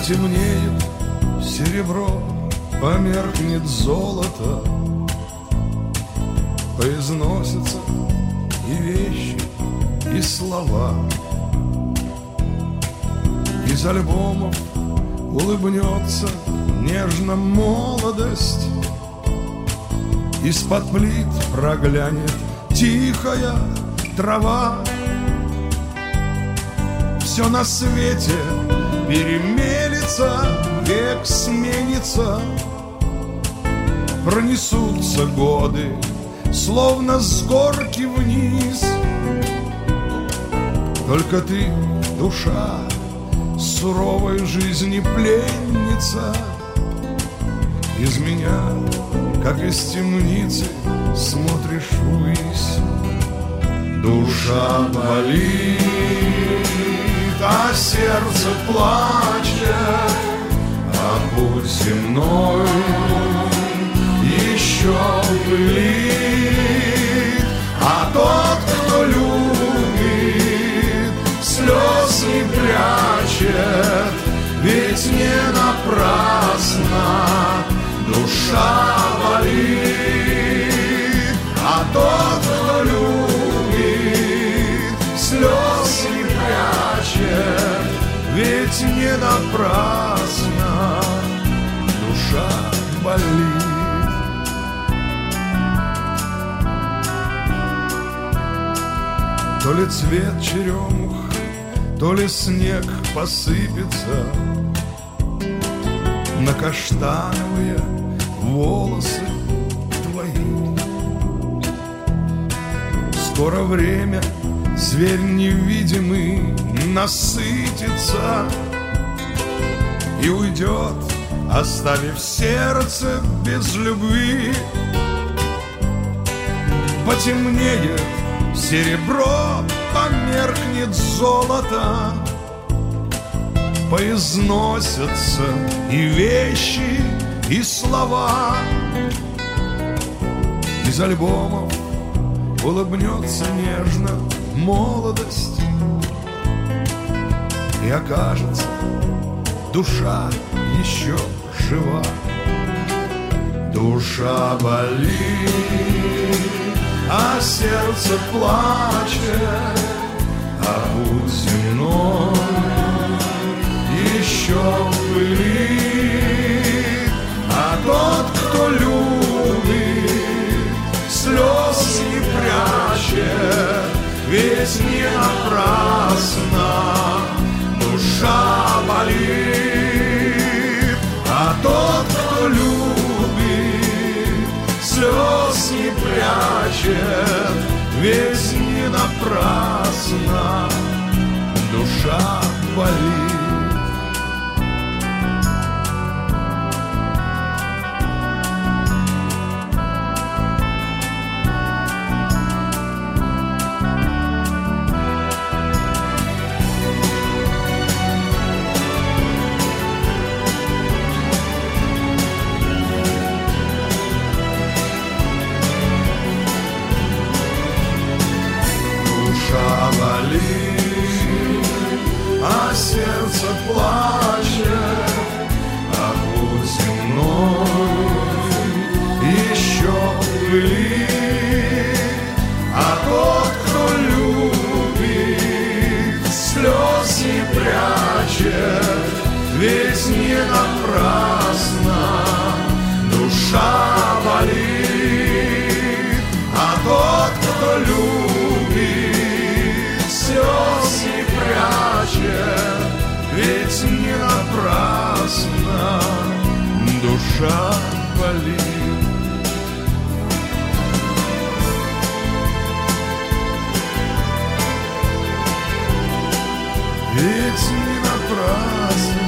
Потемнеет серебро, померкнет золото, поизносятся и вещи, и слова. Из альбомов улыбнется нежно молодость, из-под плит проглянет тихая трава. Все на свете перемелется, век сменится, пронесутся годы, словно с горки вниз. Только ты, душа, суровой жизни пленница, из меня, как из темницы, смотришь ввысь. Душа болит, а сердце плачет, а путь земной еще пылит. А тот, кто любит, слез не прячет, ведь не напрасно душа болит. А тот, кто любит, слез не прячет, ведь не напрасно душа болит. То ли цвет черемух, то ли снег посыпется на каштановые волосы твои. Скоро время, зверь невидимый, насытится и уйдет, оставив сердце без любви. Потемнеет серебро, померкнет золото, поизносятся и вещи, и слова. Из альбомов улыбнется нежно молодость, и окажется, душа еще жива. Душа болит, а сердце плачет, а путь земной еще пылит. А тот, кто любит, слез не прячет, ведь не напрасно душа болит. А тот, кто любит, слез не прячет, ведь не напрасно душа болит. А сердце плачет, а путь земной еще пылит. А тот, кто любит, слез не прячет, ведь не напрасно душа болит. А тот, кто любит, слез не прячет, ведь не напрасно душа болит. Ведь не напрасно